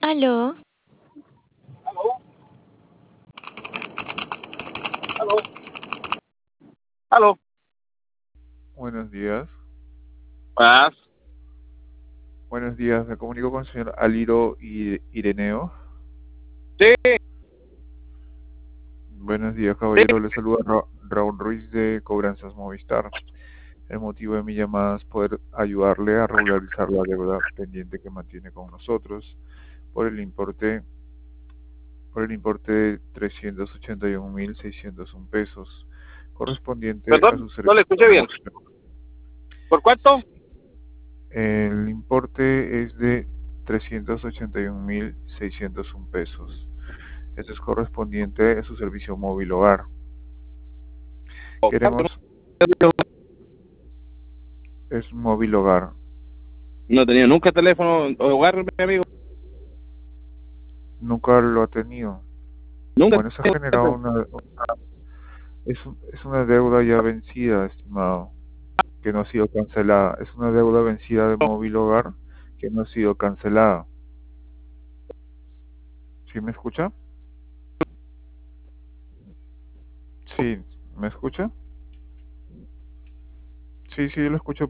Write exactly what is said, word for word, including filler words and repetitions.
Aló, Aló, aló, aló. Buenos días. Paz. Buenos días. Me comunico con el señor Aliro I- Ireneo. Sí, Buenos días, sí. caballero. Le saluda Ra- Raúl Ruiz de Cobranzas Movistar. El motivo de mi llamada es poder ayudarle a regularizar la deuda pendiente que mantiene con nosotros por el importe por el importe de trescientos ochenta y un mil seiscientos un pesos, correspondiente a Perdón, su no le servicio escuché bien. móvil. ¿Por cuánto? El importe es de trescientos ochenta y un mil seiscientos un pesos. Esto es correspondiente a su servicio móvil hogar. Queremos, es móvil hogar. No he tenido nunca teléfono hogar, mi amigo. Nunca lo ha tenido. Nunca he Bueno, se ha tenido generado teléfono. una, es, un- es una deuda ya vencida, estimado, que no ha sido cancelada. Es una deuda vencida de móvil hogar que no ha sido cancelada. ¿Sí me escucha? Sí, ¿me escucha? Sí, sí, yo lo escucho